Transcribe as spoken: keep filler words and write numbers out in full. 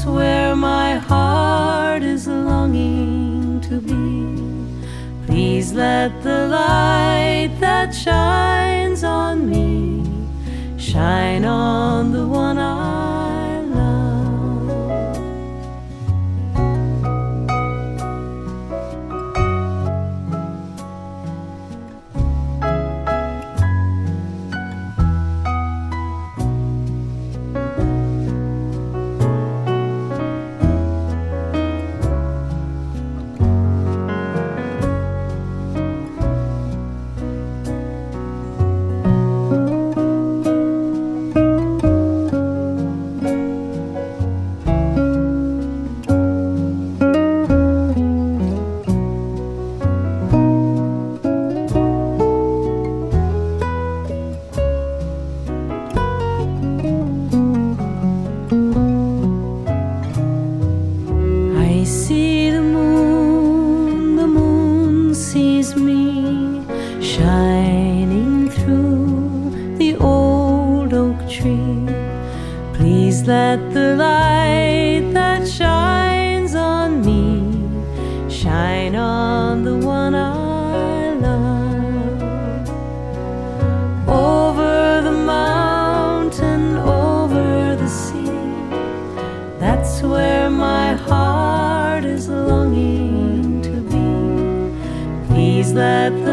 where my heart is longing to be. Please let the light that shines on me shine on the one I love. I see the moon, the moon sees me, shining through the old oak tree. Please let the light that shines on me shine on the one I love. Over the mountain, over the sea, that's where my heart is longing to be. Please let the